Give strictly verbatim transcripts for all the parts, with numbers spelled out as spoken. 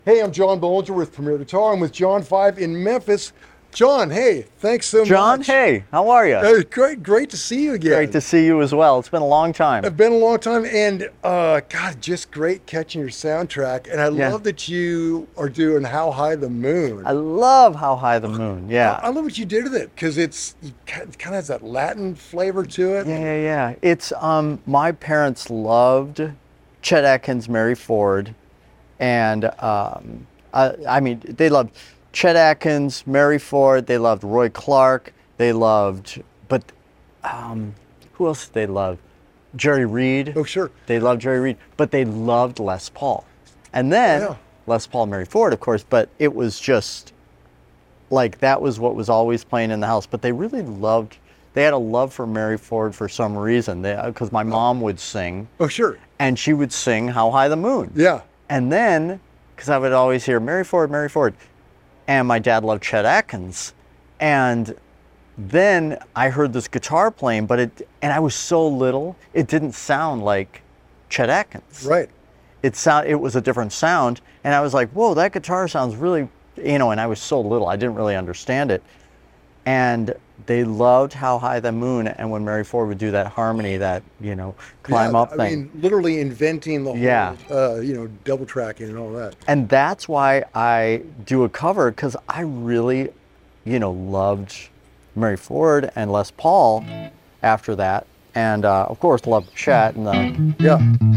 Hey, I'm John Bollinger with Premier Guitar. I'm with John Five in Memphis. John, hey, thanks so John, much. hey, how are you? Uh, great, great to see you again. Great to see you as well. It's been a long time. It's been a long time, and uh, God, just great catching your soundtrack. And I Yeah. love that you are doing "How High the Moon." I love How High the Moon. I, Yeah. I love what you did with it because it's it kind of has that Latin flavor to it. Yeah, yeah, yeah. It's um my parents loved Chet Atkins, Mary Ford, and um I, I mean they loved Chet Atkins, Mary Ford, they loved Roy Clark, they loved but um who else did they love? Jerry Reed. Oh, sure. They loved Jerry Reed, but they loved Les Paul. And then Yeah. Les Paul, Mary Ford, of course, but it was just like that was what was always playing in the house. But they really loved, they had a love for Mary Ford for some reason. Because my mom would sing, Oh, sure. and she would sing How High the Moon. Yeah. And then, because I would always hear Mary Ford, Mary Ford, and my dad loved Chet Atkins. And then I heard this guitar playing, but it, and I was so little, it didn't sound like Chet Atkins. Right. It sound, it was a different sound, and I was like, whoa, that guitar sounds really, you know, and I was so little, I didn't really understand it. And they loved How High the Moon, and when Mary Ford would do that harmony, that, you know, climb Yeah, up I thing. mean, literally inventing the whole, Yeah. uh, you know, double tracking and all that. And that's why I do a cover, because I really, you know, loved Mary Ford and Les Paul after that. And uh, of course, loved Chet and the, Yeah.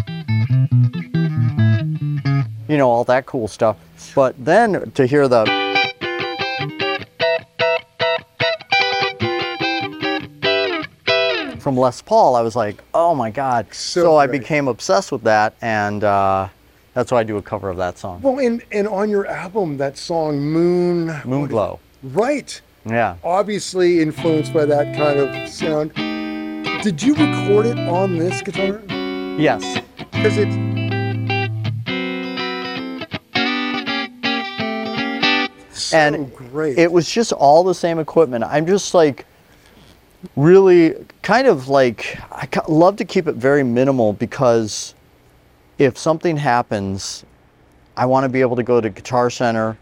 you know, all that cool stuff. But then to hear the from Les Paul, I was like, oh my God. So So, I great. became obsessed with that, and uh, that's why I do a cover of that song. Well, and, and on your album, that song Moon. Moon what is- Glow. Right. Yeah. Obviously influenced by that kind of sound. Did you record it on this guitar? Yes. Because it's. So And great. It was just all the same equipment. I'm just like really kind of like I ca- love to keep it very minimal, because if something happens, I want to be able to go to Guitar Center,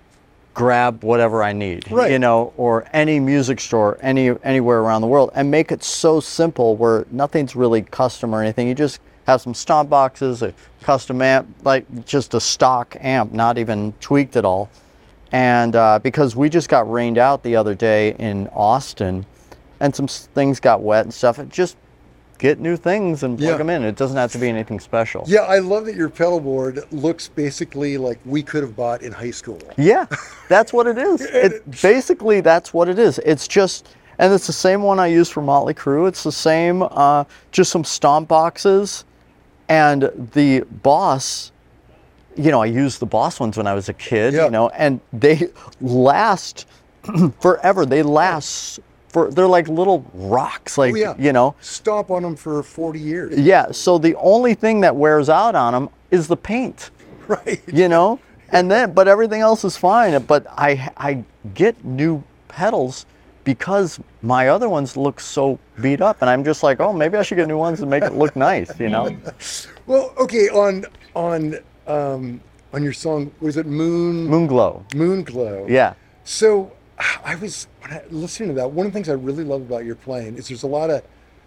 grab whatever I need, Right. you know, or any music store, any anywhere around the world, and make it so simple where nothing's really custom or anything. You just have some stomp boxes, a custom amp, like just a stock amp, not even tweaked at all. And uh, because we just got rained out the other day in Austin, and some s- things got wet and stuff, it just get new things and plug Yeah. them in. It doesn't have to be anything special. Yeah, I love that your pedal board looks basically like we could have bought in high school. Yeah, that's what it is. It basically that's what it is. It's just, and it's the same one I use for Motley Crue. It's the same, uh, just some stomp boxes, and the Boss. You know, I used the Boss ones when I was a kid. Yeah. You know, and they last forever. They last for. They're like little rocks. Like Oh, yeah. you know. Stomp on them for forty years. Yeah. So the only thing that wears out on them is the paint. Right. You know, and then but everything else is fine. But I I get new pedals because my other ones look so beat up, and I'm just like, oh, maybe I should get new ones and make it look nice. You know. Well, okay, on on um on your song, was it Moon Moon Glow. Moon Glow? Yeah. So I was when I, listening to that. One of the things I really love about your playing is there's a lot of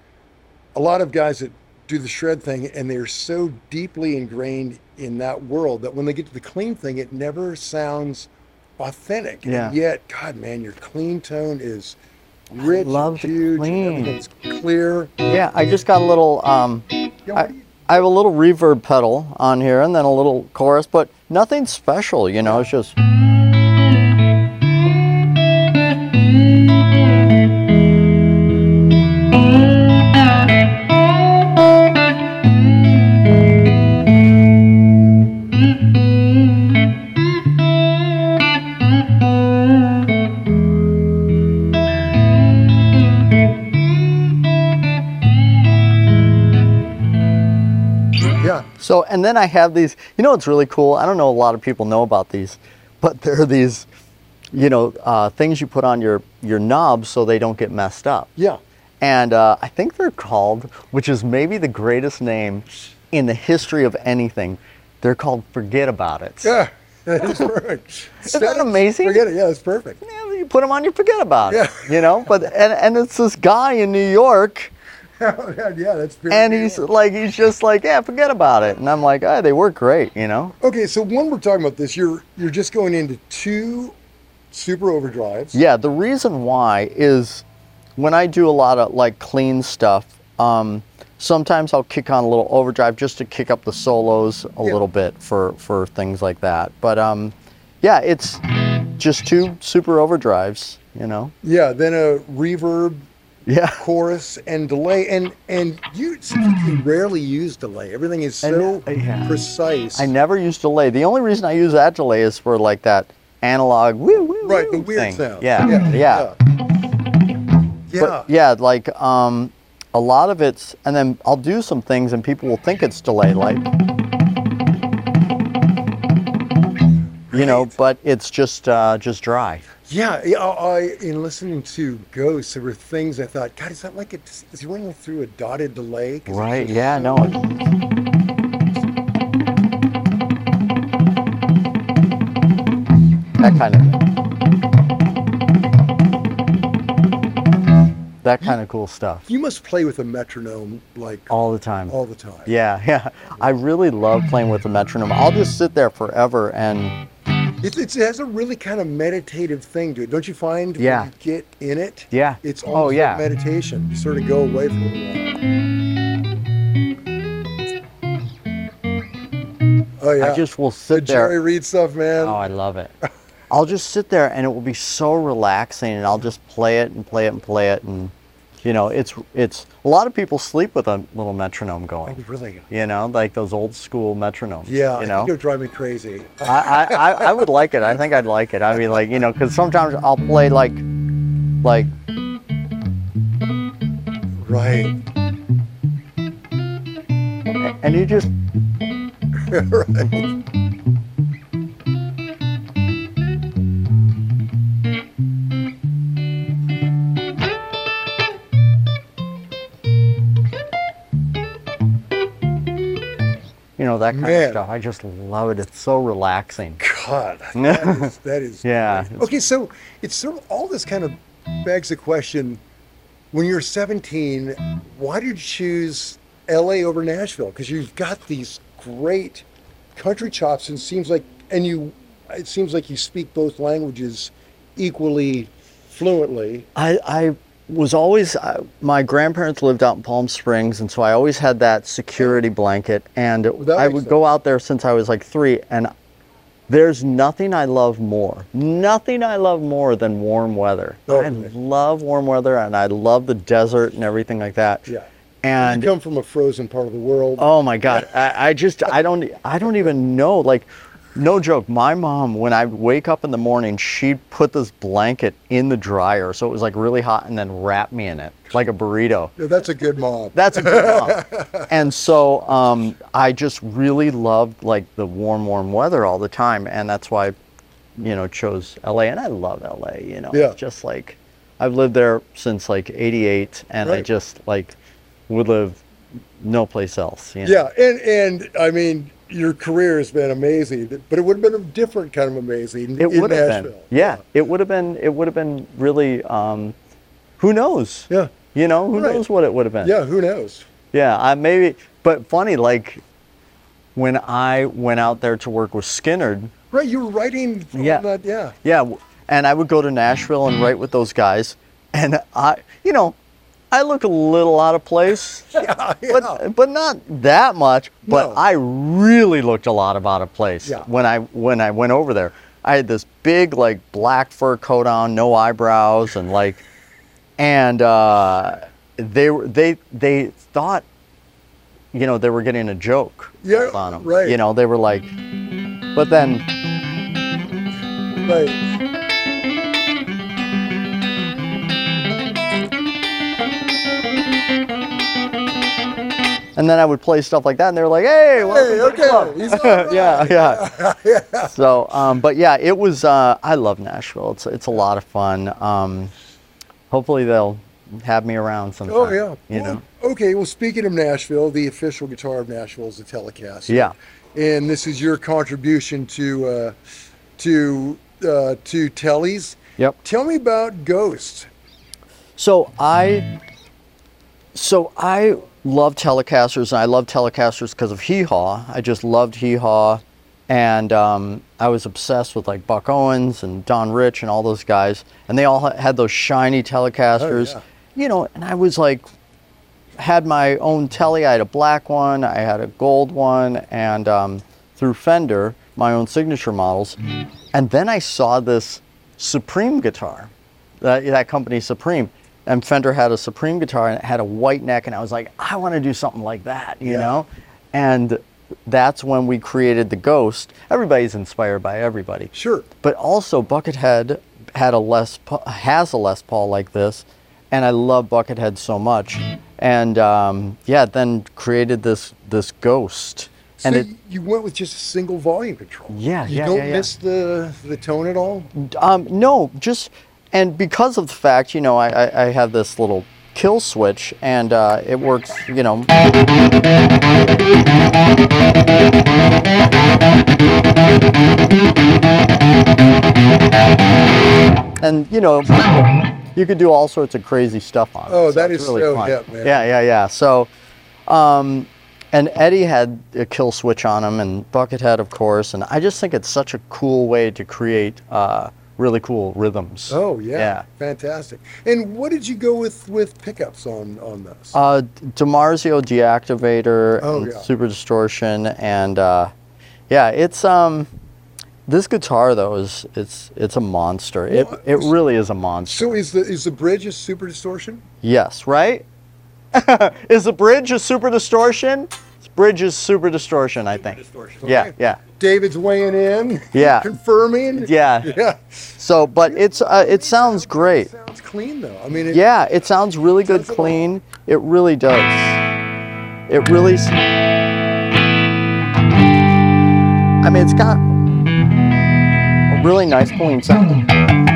a lot of guys that do the shred thing, and they're so deeply ingrained in that world that when they get to the clean thing, it never sounds authentic. Yeah. And yet, God, man, your clean tone is rich, love the huge, clean. everything's clear. Yeah. I just got a little. Um, Yeah, what I, do you- I have a little reverb pedal on here, and then a little chorus, but nothing special. You know, it's just. yeah. So, and then I have these, you know, what's really cool. I don't know a lot of people know about these, but there are these, you know, uh, things you put on your, your knobs so they don't get messed up. Yeah. And uh, I think they're called, which is maybe the greatest name in the history of anything, they're called Forget About It. Yeah. That is perfect. Isn't that amazing? Forget it. Yeah, it's perfect. Yeah, you put them on, you forget about it. Yeah. You know, but and and it's this guy in New York, yeah, yeah, that's very and New he's York. like, he's just like, yeah, forget about it. And I'm like, oh, they work great, you know. Okay, so when we're talking about this, you're you're just going into two super overdrives. Yeah, the reason why is when I do a lot of like clean stuff, um, sometimes I'll kick on a little overdrive just to kick up the solos a Yeah. little bit for, for things like that. But um, yeah, it's just two super overdrives, you know? Yeah, then a reverb, Yeah. chorus, and delay. And and you, it seems like you rarely use delay. Everything is I so know, yeah. precise. I never use delay. The only reason I use that delay is for like that analog woo woo Right, the woo weird thing. sound. Yeah, Yeah. yeah. Yeah. But yeah, like um, a lot of it's, and then I'll do some things and people will think it's delay, like, you know, Right. but it's just uh, just dry. Yeah, yeah. I, in listening to Ghost, there were things I thought, God, is that like a, is he running through a dotted delay? 'Cause it's Right? just Yeah. so- No. That kind of that kind of cool stuff You must play with a metronome like all the time. all the time. Yeah, yeah. I really love playing with the metronome. I'll just sit there forever and It, it's, it has a really kind of meditative thing to it, don't you find? Yeah. When you get in it, yeah. it's Oh, almost yeah. like meditation. You sort of go away for a little while. Oh yeah. I just will the sit there. Jerry Reed stuff, man. Oh, I love it. I'll just sit there and it will be so relaxing, and I'll just play it and play it and play it, and you know, it's it's a lot of people sleep with a little metronome Oh, going. really? You know, like those old school metronomes. Yeah, You I know, think it would drive me crazy. I, I, I, I would like it. I think I'd like it. I mean, like, you know, because sometimes I'll play like, like, Right. and you just, Right. you know, that kind Man. of stuff. I just love it. It's so relaxing. God, that is, that is Yeah. great. Okay, so it's sort of all this kind of begs the question: when you're seventeen, why did you choose L A over Nashville? Because you've got these great country chops, and it seems like, and you, it seems like you speak both languages equally fluently. I, I was always, uh, my grandparents lived out in Palm Springs, and so I always had that security blanket, and that I makes would go sense. out there since I was like three, and there's nothing I love more, nothing I love more than warm weather. Oh, I okay. love warm weather, and I love the desert and everything like that. Yeah. And You come from a frozen part of the world. oh my God, I, I just, I don't, I don't even know. Like, no joke. My mom, when I wake up in the morning, she'd put this blanket in the dryer, so it was like really hot, and then wrap me in it like a burrito. Yeah, that's a good mom. That's a good mom. And so um, I just really loved like the warm, warm weather all the time, and that's why, you know, chose L A. And I love L A. You know, Yeah. it's just like I've lived there since like eighty-eight, and I Right. just like would live no place else. You know? Yeah, and and I mean, your career has been amazing, but it would have been a different kind of amazing It in would have Nashville. been. Yeah, it would have been. It would have been really. Um, who knows? Yeah. You know, who Right. knows what it would have been? Yeah, who knows? Yeah, I maybe. But funny, like when I went out there to work with Skinnerd. Right, you were writing from Yeah. that, yeah. Yeah, w- and I would go to Nashville and write with those guys, and I, you know, I look a little out of place, Yeah, yeah. but but not that much. But No. I really looked a lot of out of place Yeah. when I when I went over there. I had this big like black fur coat on, no eyebrows, and like, and uh, they were they they thought, you know, they were getting a joke Yeah, on them. right. You know, they were like, but then. Right. And then I would play stuff like that, and they were like, "Hey, welcome Hey, to the okay, club." he's all right. yeah, yeah. Yeah. So, um, but yeah, it was. Uh, I love Nashville. It's it's a lot of fun. Um, hopefully, they'll have me around sometime. Oh yeah. You Well, know. Okay, well speaking of Nashville, the official guitar of Nashville is the Telecaster. Yeah. and this is your contribution to uh, to uh, to Tellys. Yep. Tell me about Ghost. So I, so I love Telecasters, and I love Telecasters because of Hee Haw. I just loved Hee Haw, and um, I was obsessed with like Buck Owens and Don Rich and all those guys, and they all ha- had those shiny Telecasters, Oh, you know. And I was like, had my own Tele. I had a black one, I had a gold one, and um, through Fender, my own signature models, and then I saw this Supreme guitar, that, that company Supreme. And Fender had a Supreme guitar, and it had a white neck, and I was like, I want to do something like that, you Yeah. know? And that's when we created the Ghost. Everybody's inspired by everybody. Sure. But also Buckethead had a Les Paul, has a Les Paul like this, and I love Buckethead so much. And um, yeah, then created this this Ghost. So And it, you went with just a single volume control. Yeah, You yeah, don't yeah, yeah. miss the the tone at all. Um, no, just, and because of the fact, you know, I, I, I have this little kill switch, and uh, it works, you know. And, you know, you could do all sorts of crazy stuff on it. Oh, so that it's is really so fun. hip, man. Yeah, yeah, yeah. So, um, and Eddie had a kill switch on him, and Buckethead, of course. And I just think it's such a cool way to create uh, really cool rhythms. Oh yeah, Yeah. fantastic. And what did you go with with pickups on on this? Uh, DiMarzio Deactivator, Oh, and yeah. Super Distortion, and uh, yeah, it's um, this guitar though is it's it's a monster. It Well, it really is a monster. So is the is the bridge a Super Distortion? Yes, right? Is the bridge a Super Distortion? This bridge is Super Distortion, I think. Yeah, Okay. yeah, David's weighing in. Yeah. Confirming. yeah. Yeah. So, but it's uh, it sounds great. It sounds clean though. I mean, it, Yeah, it sounds really good, Does it all. clean. It really does. It really. s- I mean, it's got a really nice, clean sound.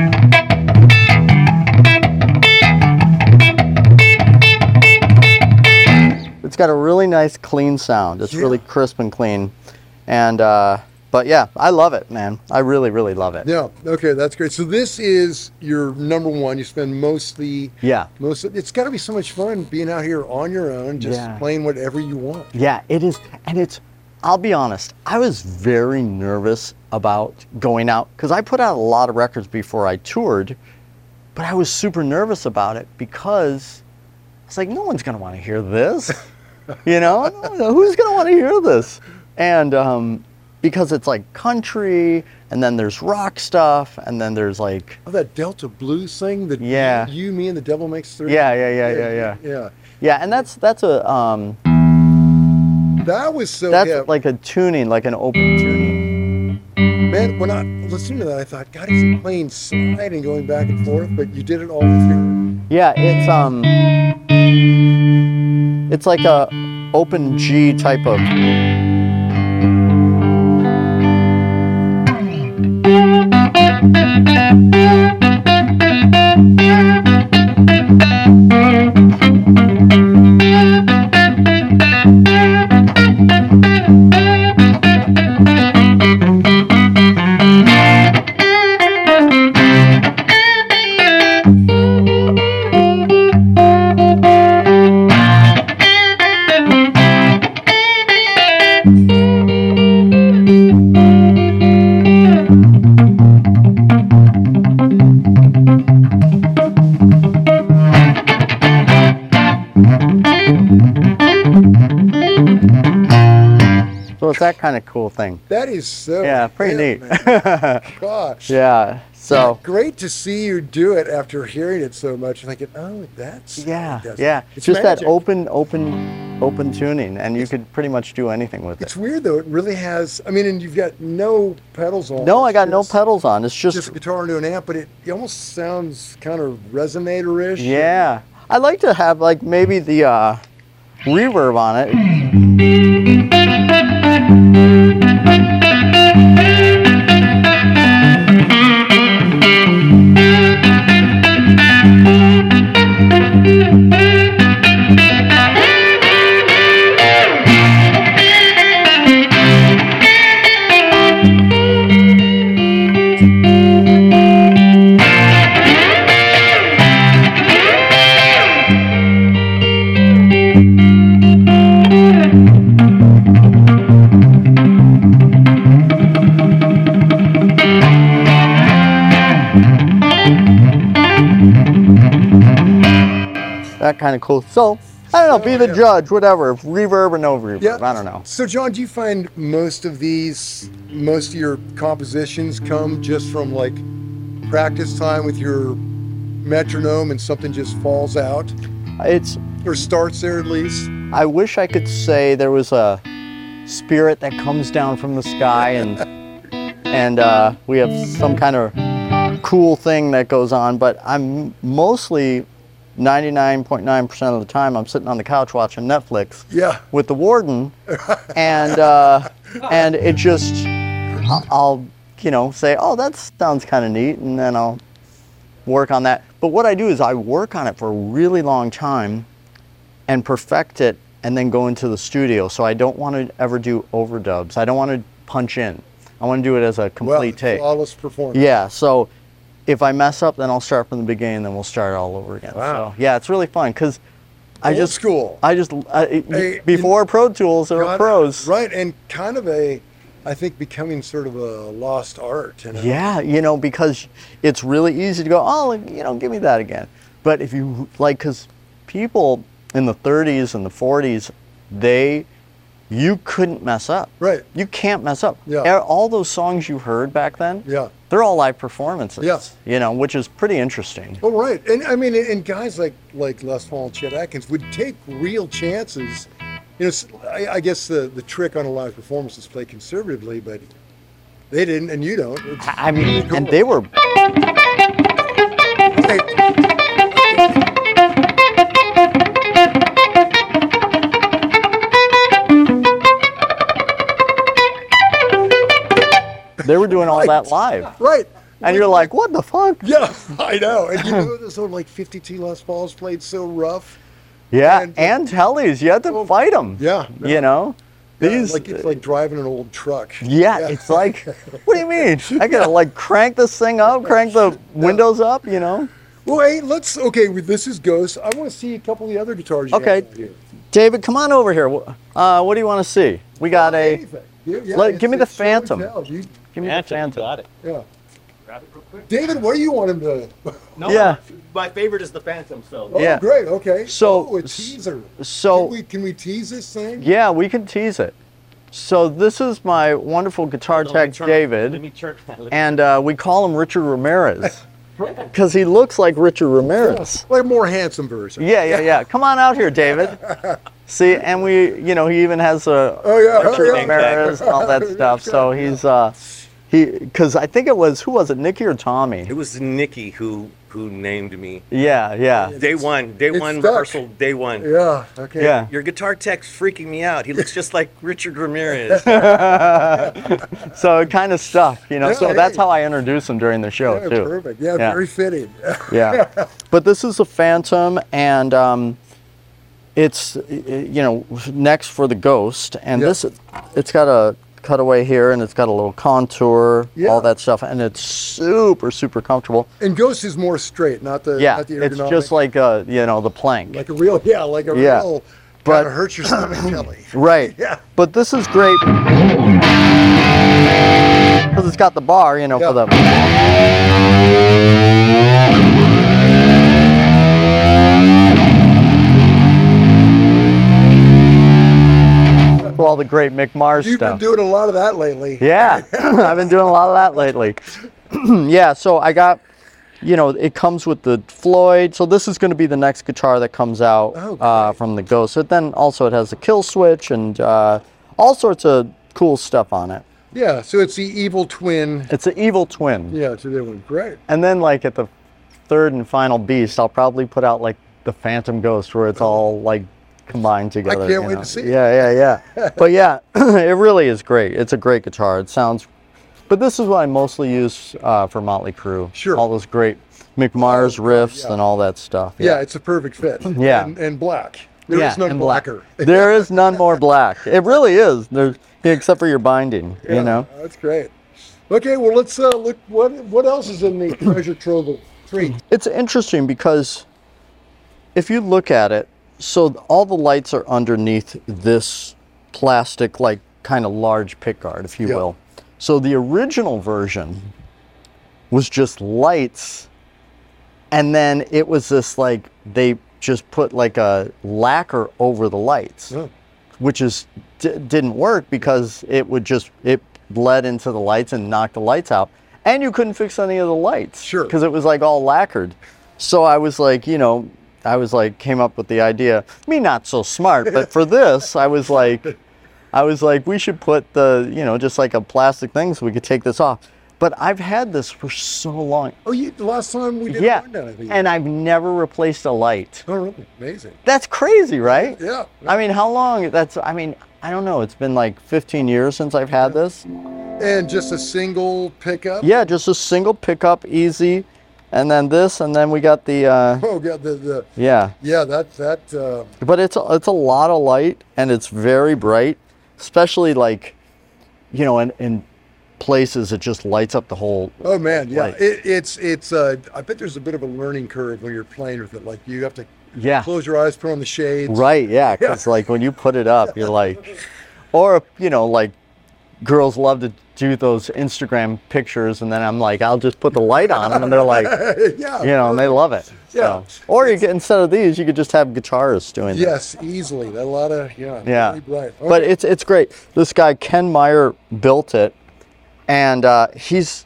It's got a really nice, clean sound. It's Yeah. really crisp and clean, and uh, but yeah, I love it, man. I really, really love it. Yeah. Okay, that's great. So this is your number one. You spend mostly. Yeah. Most. Of, it's got to be so much fun being out here on your own, just Yeah. playing whatever you want. Yeah, it is. And it's, I'll be honest, I was very nervous about going out because I put out a lot of records before I toured, but I was super nervous about it because it's like, no one's going to want to hear this. You know, No- who's going to want to hear this? And um, because it's like country, and then there's rock stuff, and then there's like, Oh, that Delta blues thing that Yeah. you, you, me, and the devil makes three. yeah, yeah, yeah, yeah, yeah. Yeah. Yeah, and that's, that's a, um, That was so that's hip. like a tuning, like an open tuning. Man, when I listened to that, I thought, God, he's playing slide and going back and forth, but you did it all with your. Yeah, it's um, it's like a open G type of. So it's that kind of cool thing. That is so. Yeah, pretty hip, neat. man. Gosh. Yeah. So Great to see you do it after hearing it so much. Thinking, oh, that's. how yeah, he does it. yeah. It's Just magic. that open, open, open tuning, and you could pretty much do anything with It's it. weird though. It really has. I mean, and you've got no pedals on. No, I It's got no just- pedals on. It's Just just a guitar into an amp, but it, it almost sounds kind of resonator-ish. yeah. I like to have like maybe the uh, reverb on it. that kind of cool. So I don't know, be the yeah. judge, whatever, reverb or no reverb. Yeah. I don't know. So, John, do you find most of these, most of your compositions come just from like practice time with your metronome and something just falls out It's. or starts there at least? I wish I could say there was a spirit that comes down from the sky and and uh, we have some kind of cool thing that goes on, but I'm mostly ninety-nine point nine percent of the time I'm sitting on the couch watching Netflix Yeah. with the warden, and uh, and it just I'll, I'll you know say, oh, that sounds kind of neat, and then I'll work on that. But what I do is I work on it for a really long time and perfect it, and then go into the studio. So I don't want to ever do overdubs. I don't want to punch in. I want to do it as a complete Well, take. flawless performance. Yeah, so if I mess up, then I'll start from the beginning, then we'll start all over again. Wow. So, yeah, it's really fun because I Old just school. I just I, Hey, before Pro Tools there were God, pros. Right, and kind of a, I think, becoming sort of a lost art. You know? Yeah, you know, because it's really easy to go, oh, you know, give me that again. But if you like, because people in the thirties and the forties, they, you couldn't mess up. Right. You can't mess up. Yeah. All those songs you heard back then, Yeah. they're all live performances. Yeah. You know, which is pretty interesting. Oh, right. And I mean, and guys like like Les Paul and Chet Atkins would take real chances. You know, s- I, I guess the, the trick on a live performance is play conservatively, but they didn't, and you don't. It's, I I mean, and they were, Hey, they were doing all Right. that live. right. And you're like, what the fuck? Yeah, I know. And you know, those old like fifty-two Les Pauls played so rough. Yeah, And- and tellies, you had to fight them. Yeah. You know? Yeah, These, like it's like driving an old truck. Yeah, it's like, what do you mean? I gotta like crank this thing up, crank the windows up, you know? Well, hey, let's. Okay, this is Ghost. I want to see a couple of the other guitars. You Okay. have here. David, come on over here. Wh- Uh, what do you want to see? We got a, Anything. Yeah, yeah, Let- it's- give me the it's show and Phantom. tell. You- give me the Phantom, Phantom. got it. yeah. Grab it real quick. David, what do you want him to? No, Yeah. my favorite is the Phantom. So Oh, Yeah. great. Okay. So- oh, a teaser. So, Can we, can we tease this thing? yeah, we can tease it. So this is my wonderful guitar Hold on, let me tech, turn- Let David, me turn. Let me- and uh, we call him Richard Ramirez because he looks like Richard Ramirez. Like a more handsome version. Yeah, yeah, yeah. Come on out here, David. See, and we, you know, he even has a Oh yeah. Richard oh, yeah. Ramirez and all that stuff. So he's, uh, he, because I think it was, who was it, Nicky or Tommy? It was Nikki who who named me. Yeah, yeah, Day one, day it's one stuck. rehearsal, day one. Yeah. Okay. yeah. Your guitar tech's freaking me out. He looks just like Richard Ramirez. So it kind of stuck, you know. Yeah, So that's hey. how I introduced him during the show Yeah, too. perfect. Yeah, Yeah. very fitting. Yeah. But this is a Phantom, and um, it's uh, you know next for the Ghost, and Yeah. this it's got a cutaway here, and it's got a little contour, Yeah. all that stuff, and it's super super comfortable. And Ghost is more straight, not the Yeah, not the it's ergonomic. just like uh you know the plank. like a real yeah, like a Yeah. real But- kind of hurts your stomach jelly. Right. Yeah. But this is great because it's got the bar, you know, for Yeah. the. For all the great Mick Mars You've stuff. been doing a lot of that lately. Yeah, I've been doing a lot of that lately. Yeah, so I got, you know, it comes with the Floyd. So this is going to be the next guitar that comes out Oh, uh, great. from the Ghost. But then also it has a kill switch and uh, all sorts of cool stuff on it. Yeah, so it's the evil twin. It's an evil twin. Yeah, it's a new one. Great. And then like at the third and final beast, I'll probably put out like the Phantom Ghost where it's all like combined together. can't you wait know? to see it. Yeah, yeah, yeah. But yeah, it really is great. It's a great guitar. It sounds, but this is what I mostly use uh, for Motley Crue. Sure. All those great Mick Mars Oh, riffs yeah. and all that stuff. Yeah, it's a perfect fit. Yeah. And, and black. There is yeah, none and black. blacker. There is none more black. It really is. There's except for your binding. Yeah, You know. That's great. Okay, well let's uh, look. What what else is in the treasure trove of three? It's interesting because if you look at it, so all the lights are underneath this plastic, like kind of large pickguard, if you Yeah. will. So the original version was just lights, and then it was this like they just put like a lacquer over the lights, Oh. which is d- didn't work because it would just it bled into the lights and knocked the lights out, and you couldn't fix any of the lights, Sure. because it was like all lacquered. So I was like, you know, I was like, came up with the idea. Me not so smart, but for this, I was like, I was like, we should put the, you know, just like a plastic thing so we could take this off. But I've had this for so long. Oh, you, the last time we did Yeah, one down, I think. and I've never replaced a light. Oh, really? Amazing. That's crazy, right? Yeah. I mean, how long? That's, I mean, I don't know. It's been like fifteen years since I've had this. And just a single pickup? Yeah, just a single pickup, easy. And then this, and then we got the, uh, Oh, God, the, the, yeah. yeah, that, that, uh, But it's a, it's a lot of light, and it's very bright, especially like, you know, in, in places it just lights up the whole. oh, man, yeah. Light. It, it's, it's, uh, I bet there's a bit of a learning curve when you're playing with it. Like, you have to Yeah. close your eyes, put on the shades. Right, yeah, because like when you put it up, you're like, or you know, like girls love to do those Instagram pictures, and then I'm like, I'll just put the light on them, and they're like, Yeah. you know, and they love it. Yeah. So, or you get instead of these, you could just have guitarists doing that. Yes, easily. A lot of, yeah. Yeah. Very bright. But Okay. it's it's great. This guy Ken Meyer built it, and uh, he's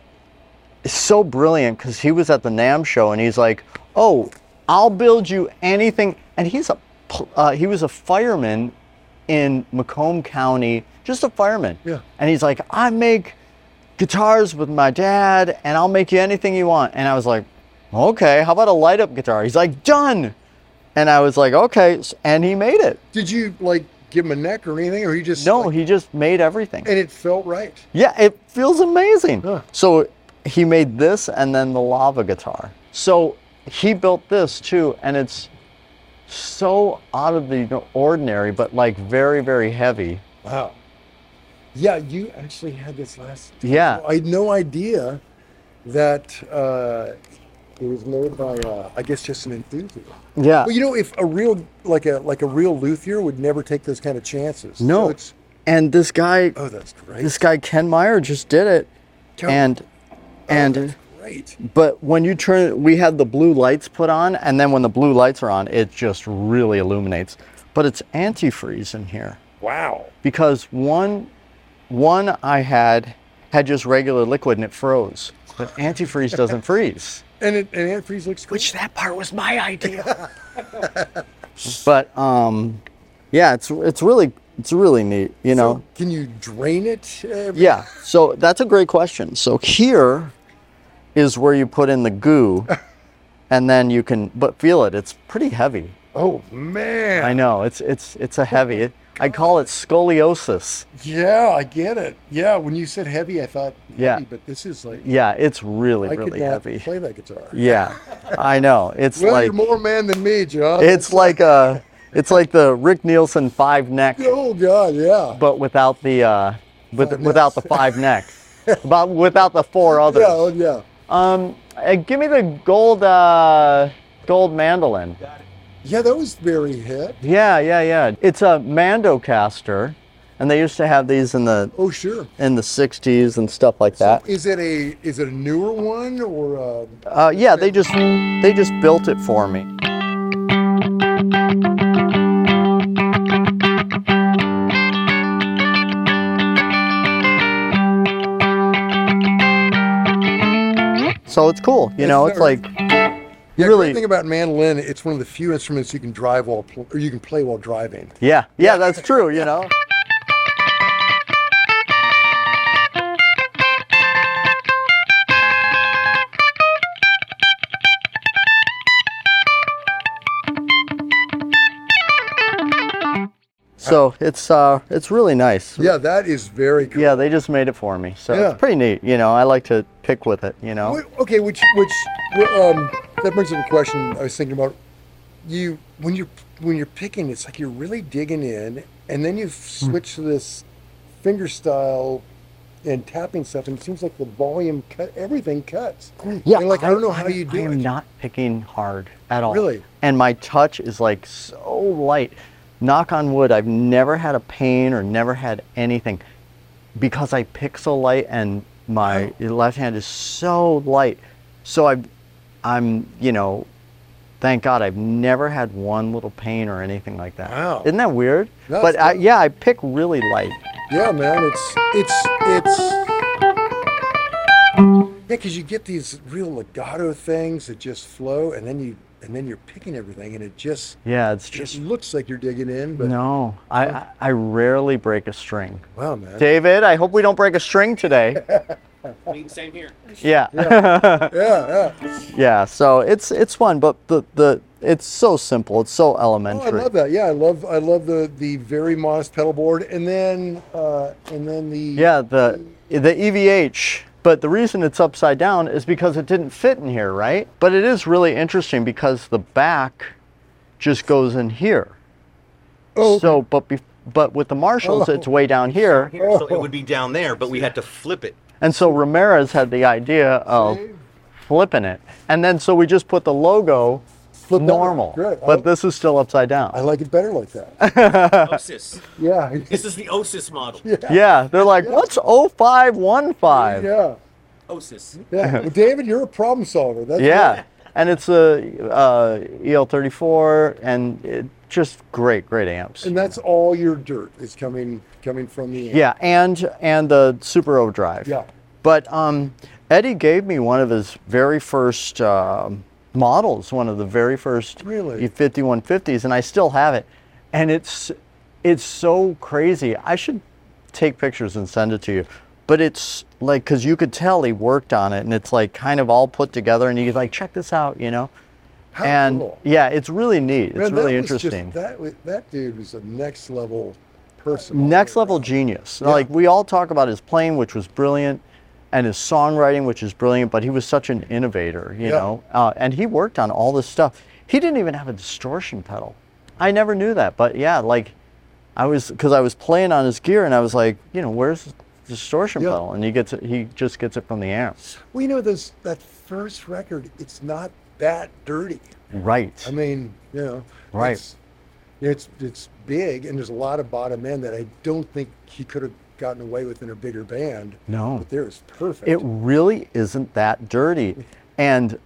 so brilliant because he was at the NAMM show, and he's like, "Oh, I'll build you anything." And he's a pl- uh, he was a fireman in Macomb County, just a fireman. Yeah. And he's like, "I make guitars with my dad, and I'll make you anything you want." And I was like, "Okay, how about a light up guitar?" He's like, "Done." And I was like, "Okay," S- and he made it. Did you, like, give him a neck or anything? Or he just. No, like- he just made everything. And it felt right. Yeah, it feels amazing. Huh. So he made this and then the lava guitar. So he built this too, and it's so out of the ordinary, but like very, very heavy. Wow. Yeah, you actually had this last. Yeah. I had no idea that uh, it was made by, uh, I guess, just an enthusiast. Yeah. Well, you know, if a real, like a like a real luthier would never take those kind of chances. No. So it's, And this guy, oh, that's great. this guy Ken Meyer just did it, Ken- and Oh, and. that's great. But when you turn, we had the blue lights put on, and then when the blue lights are on, it just really illuminates. But it's antifreeze in here Wow. because one, one I had had just regular liquid and it froze, but antifreeze doesn't freeze. And it, and antifreeze looks great. Which that part was my idea. But um, yeah, it's it's really it's really neat, you know. So can you drain it? Uh, Yeah, so that's a great question. So here is where you put in the goo, and then you can, but feel it, it's pretty heavy. Oh, man. I know, it's it's it's a heavy. I call it scoliosis. Yeah, I get it. Yeah, when you said heavy, I thought heavy, Yeah. but this is like, Yeah, it's really, I could really not heavy. play that guitar. Yeah, I know. It's Well, like you're more man than me, John. it's like a it's like the Rick Nielsen five neck, Oh, God, yeah. but without the uh, with Five without the necks. five neck, about without the four others. Yeah, oh, yeah. Um, uh, give me the gold uh, gold mandolin. Yeah, that was very hit. Yeah, yeah, yeah. It's a Mandocaster, and they used to have these in the Oh, sure. in the sixties and stuff like that. Is it a is it a newer one or uh Uh, yeah, they just they just built it for me. So it's cool, you It's know. It's very- like yeah, really, great thing about mandolin, it's one of the few instruments you can drive while pl- or you can play while driving. yeah, yeah, that's true, you know. So it's uh it's really nice. Yeah, that is very cool. Yeah, they just made it for me, so Yeah. it's pretty neat. You know, I like to pick with it. You know. Wh- Okay, which which um that brings up a question I was thinking about. You when you're when you're picking, it's like you're really digging in, and then you switch to this finger style and tapping stuff, and it seems like the volume cut, everything cuts. Yeah, And like I, don't know how you I do am it. not picking hard at all. Really? And my touch is like so light. Knock on wood, I've never had a pain or never had anything because I pick so light and my left hand is so light. So I, I'm, you know, thank God I've never had one little pain or anything like that. Wow. Isn't that weird? That's but I, good. yeah, I pick really light. Yeah, man, it's it's it's yeah, because you get these real legato things that just flow, and then you and then you're picking everything, and it just Yeah, it's it just looks like you're digging in, but no. I, I I rarely break a string. wow, man, David, I hope we don't break a string today. Same here. Yeah. yeah, yeah. Yeah, so it's it's fun, but the the it's so simple. It's so Oh, I elementary. love that. Yeah, I love I love the the very modest pedal board, and then uh, and then the Yeah, the the E V H. But the reason it's upside down is because it didn't fit in here, right? But it is really interesting because the back just goes in here. Oh, okay. So, but bef- but with the Marshalls, Oh. it's way down here. Here, so it would be down there, but we had to flip it. And so Ramirez had the idea of See? flipping it, and then so we just put the logo Flip that normal. way. Great. But I- this is still upside down. I like it better like that. Osis. Yeah, This is the Osis model. Yeah, they're like, what's oh five one five? yeah, Osis. yeah. Well, David, you're a problem solver. That's Yeah, and it's a uh, E L thirty-four, and it, just great, great amps. And that's all your dirt is coming coming from the Yeah, and and the Super Overdrive. Yeah. But um, Eddie gave me one of his very first um models, one of the very first Really? E fifty-one fifties, and I still have it. And it's it's so crazy. I should take pictures and send it to you. But it's like, because you could tell he worked on it, and it's like kind of all put together, and he's like, check this out, you know? How and cool. yeah, it's really neat. It's Man, really that was just- interesting. that was, that dude was a next level person. Next level genius. Yeah. Like, we all talk about his playing, which was brilliant, and his songwriting, which is brilliant, but he was such an innovator, you Yeah. know? Uh, and he worked on all this stuff. He didn't even have a distortion pedal. I never knew that, but yeah, like, I was, because I was playing on his gear, and I was like, you know, where's the distortion Yeah. pedal? And he gets it, he just gets it from the amps. Well, you know, those that first record, it's not that dirty. Right. I mean, you know, Right. It's, it's it's big, and there's a lot of bottom end that I don't think he could have gotten away with in a bigger band. No. But there is perfect. It really isn't that dirty. And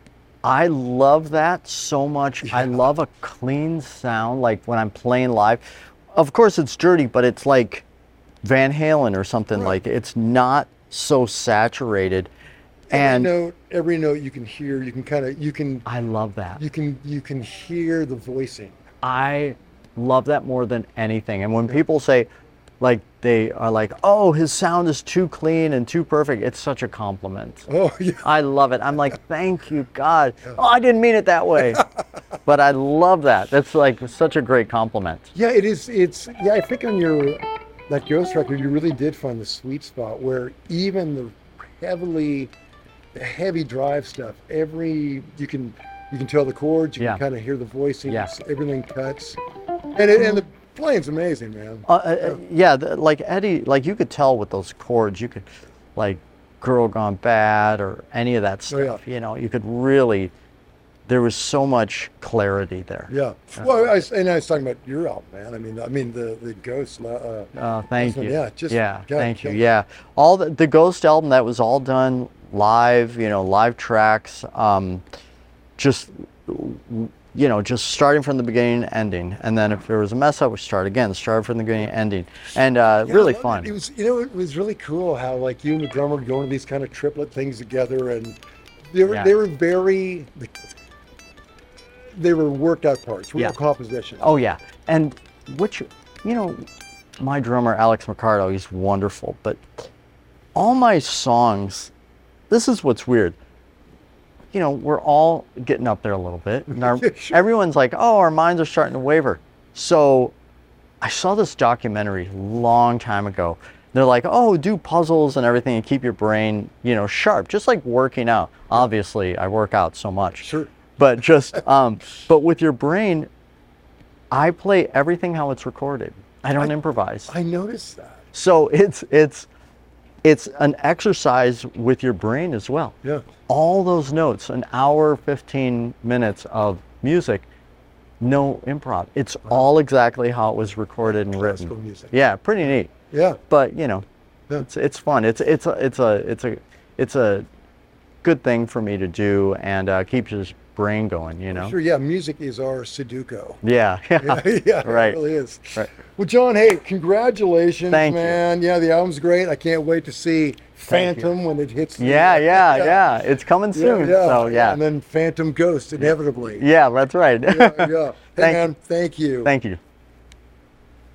I love that so much. I love a clean sound, like when I'm playing live. Of course, it's dirty, but it's like Van Halen or something. Right. Like, it's not so saturated. every And note, every note you can hear, you can kind of, you can, I love that. you can, you can hear the voicing. I love that more than anything. And when people say, like, they are like, oh, his sound is too clean and too perfect, it's such a compliment. Oh yeah. I love it. I'm like, thank you, God. Oh, I didn't mean it that way. But I love that. That's like such a great compliment. Yeah, it is. It's yeah. I think on your that Ghost record, you really did find the sweet spot where even the heavily, the heavy drive stuff, every you can you can tell the chords, you Yeah. can kind of hear the voicing, Yeah. everything cuts, and it, and the playing's amazing, man. Uh, uh, yeah, the, like Eddie, like you could tell with those chords, you could, like Girl Gone Bad or any of that Oh, yeah. stuff, you know, you could really, there was so much clarity there. Yeah. Well, I, was- and I was talking about your album, man. I mean, I mean the the Ghost. Uh, Oh, thank Listen, you. yeah, just- yeah, God, thank you. God. Yeah, all the, the Ghost album, that was all done live, you know, live tracks, um, just, you know, just starting from the beginning and ending. And then if there was a mess up, we start again, start from the beginning and ending. And uh, yeah, I really loved fun. It. it was, you know, it was really cool how like you and the drummer were going to these kind of triplet things together, and they were Yeah. they were very. They were worked out parts, real Yeah. composition. Oh yeah, and which, you know, my drummer Alex Mercado, he's wonderful. But all my songs, this is what's weird. You know, we're all getting up there a little bit, and our, Yeah, sure. everyone's like, "Oh, our minds are starting to waver." So, I saw this documentary a long time ago. They're like, "Oh, do puzzles and everything, and keep your brain, you know, sharp, just like working out." Obviously, I work out so much. Sure. But just, um, but with your brain, I play everything how it's recorded. I don't improvise. I noticed that. So it's it's it's an exercise with your brain as well. Yeah. All those notes, an hour, fifteen minutes of music, no improv. It's all exactly how it was recorded and Classical written. music. Yeah, pretty neat. Yeah. But you know, Yeah. it's it's fun. It's it's a it's a it's a it's a good thing for me to do, and uh, keeps your brain going, you know? Sure, yeah, music is our Sudoku. Yeah, yeah, Yeah, yeah, right. it really is. Right. Well, John, hey, congratulations, Thank you. man. Yeah, the album's great. I can't wait to see Thank you. Phantom when it hits. the- Yeah, yeah, yeah. It's coming Yeah, soon. yeah. So yeah. And then Phantom Ghost, inevitably. Yeah, that's right. yeah, yeah. Hey, Thank- man, thank you. Thank you.